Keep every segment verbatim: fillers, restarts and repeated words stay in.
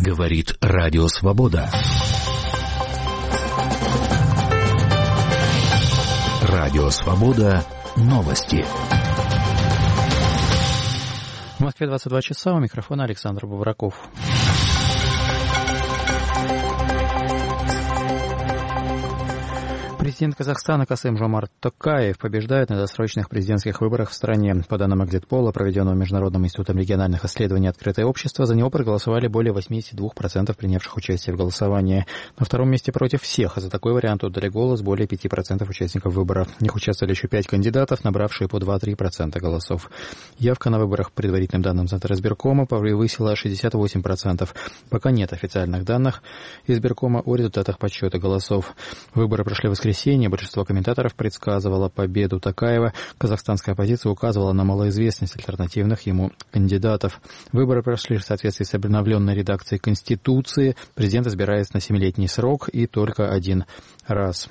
Говорит Радио Свобода. Радио Свобода. Новости. В Москве двадцать два часа, у микрофона Александр Бобраков. Президент Казахстана Касым-Жомарт Токаев побеждает на досрочных президентских выборах в стране. По данным Экзит-пола, проведенного Международным институтом региональных исследований «Открытое общество», за него проголосовали более восемьдесят два процента принявших участие в голосовании. На втором месте против всех, а за такой вариант отдали голос более пяти процентов участников выборов. В них участвовали еще пять кандидатов, набравшие по два-три процента голосов. Явка на выборах, по предварительным данным Центра избиркома, превысила шестьдесят восемь процентов. Пока нет официальных данных избиркома о результатах подсчета голосов. Выборы прошли в воскресенье. Большинство комментаторов предсказывало победу Токаева. Казахстанская оппозиция указывала на малоизвестность альтернативных ему кандидатов. Выборы прошли в соответствии с обновленной редакцией Конституции. Президент избирается на семилетний срок и только один раз.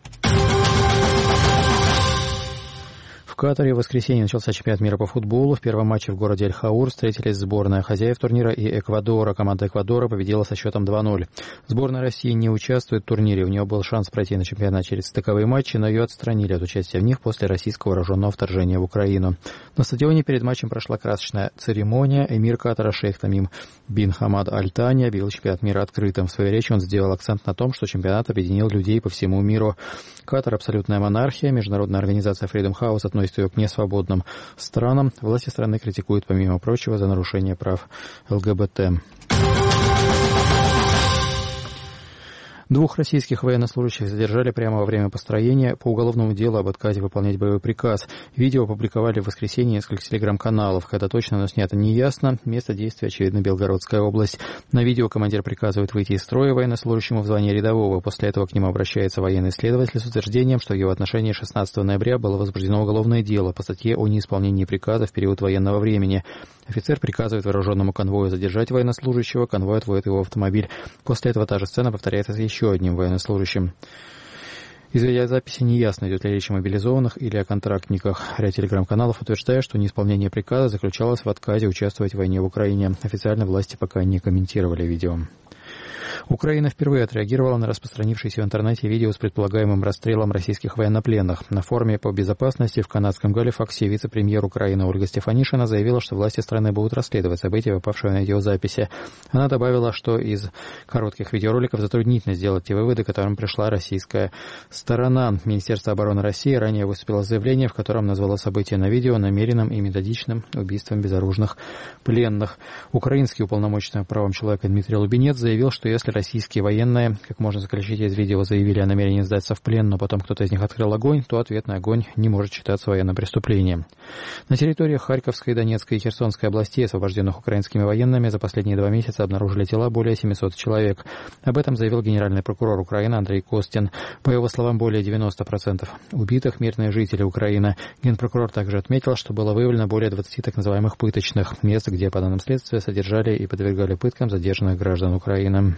В Катаре в воскресенье начался чемпионат мира по футболу. В первом матче в городе Эль-Хаур встретились сборная хозяев турнира и Эквадора. Команда Эквадора победила со счетом два ноль. Сборная России не участвует в турнире. У нее был шанс пройти на чемпионат через стыковые матчи, но ее отстранили от участия в них после российского вооруженного вторжения в Украину. На стадионе перед матчем прошла красочная церемония. Эмир Катара шейх Тамим бин Хамад Аль-Тани объявил чемпионат мира открытым. В своей речи он сделал акцент на том, что чемпионат объединил людей по всему миру. Катар — абсолютная монархия. Международная организация Freedom House относится ее к несвободным странам. Власти страны критикуют, помимо прочего, за нарушение прав ЛГБТ. Двух российских военнослужащих задержали прямо во время построения по уголовному делу об отказе выполнять боевой приказ. Видео опубликовали в воскресенье несколько телеграм-каналов. Когда точно оно снято, не ясно. Место действия, очевидно, Белгородская область. На видео командир приказывает выйти из строя военнослужащему в звании рядового. После этого к нему обращается военный следователь с утверждением, что в его отношении шестнадцатого ноября было возбуждено уголовное дело по статье о неисполнении приказа в период военного времени. Офицер приказывает вооруженному конвою задержать военнослужащего, конвой отводит его в автомобиль. После этого та же сцена повторяется еще одним военнослужащим. Из видеозаписи не ясно, идет ли речь о мобилизованных или о контрактниках. Ряд телеграм-каналов утверждает, что неисполнение приказа заключалось в отказе участвовать в войне в Украине. Официально власти пока не комментировали видео. Украина впервые отреагировала на распространившееся в интернете видео с предполагаемым расстрелом российских военнопленных. На форуме по безопасности в канадском Галифаксе вице-премьер Украины Ольга Стефанишина заявила, что власти страны будут расследовать события, попавшие на видеозаписи. Она добавила, что из коротких видеороликов затруднительно сделать те выводы, к которым пришла российская сторона. Министерство обороны России ранее выступило с заявлением, в котором назвало события на видео намеренным и методичным убийством безоружных пленных. Украинский уполномоченный по правам человека Дмитрий Лубенец заявил, что если российские военные, как можно заключить из видео, заявили о намерении сдаться в плен, но потом кто-то из них открыл огонь, то ответный огонь не может считаться военным преступлением. На территориях Харьковской, Донецкой и Херсонской областей, освобожденных украинскими военными, за последние два месяца обнаружили тела более семисот человек. Об этом заявил генеральный прокурор Украины Андрей Костин. По его словам, более девяносто процентов убитых мирные жители Украины. Генпрокурор также отметил, что было выявлено более двадцати так называемых пыточных мест, где, по данным следствия, содержали и подвергали пыткам задержанных граждан Украины.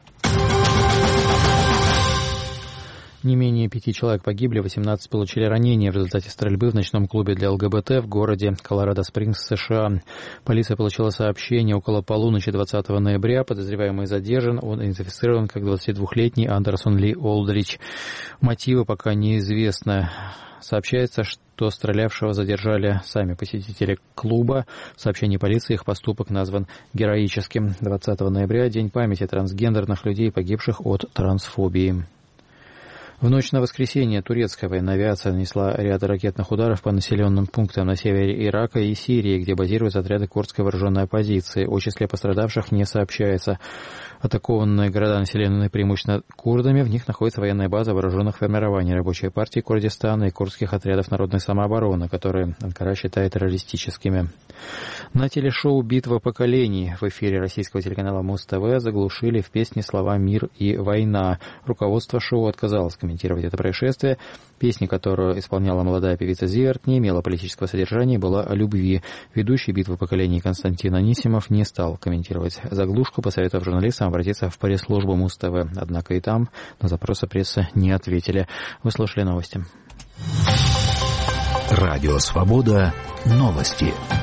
Не менее пяти человек погибли, восемнадцать получили ранения в результате стрельбы в ночном клубе для ЛГБТ в городе Колорадо-Спрингс, США. Полиция получила сообщение около полуночи двадцатого ноября. Подозреваемый задержан. Он идентифицирован как двадцатидвухлетний Андерсон Ли Олдрич. Мотивы пока неизвестны. Сообщается, что стрелявшего задержали сами посетители клуба. В сообщении полиции их поступок назван героическим. двадцатого ноября – День памяти трансгендерных людей, погибших от трансфобии. В ночь на воскресенье турецкая военная авиация нанесла ряд ракетных ударов по населенным пунктам на севере Ирака и Сирии, где базируются отряды курдской вооруженной оппозиции. О числе пострадавших не сообщается. Атакованные города населены преимущественно курдами. В них находится военная база вооруженных формирований Рабочей партии Курдистана и курдских отрядов народной самообороны, которые Анкара считает террористическими. На телешоу «Битва поколений» в эфире российского телеканала Муз-ТВ заглушили в песне слова «Мир» и «Война». Руководство шоу отказалось комментировать это происшествие. Песня, которую исполняла молодая певица Зиверт, не имела политического содержания и была о любви. Ведущий «Битвы поколений» Константин Анисимов не стал комментировать заглушку, посоветовав журналистам обратиться в пресс-службу Муз-ТВ. Однако и там на запросы прессы не ответили. Вы слушали новости. Радио «Свобода». Новости.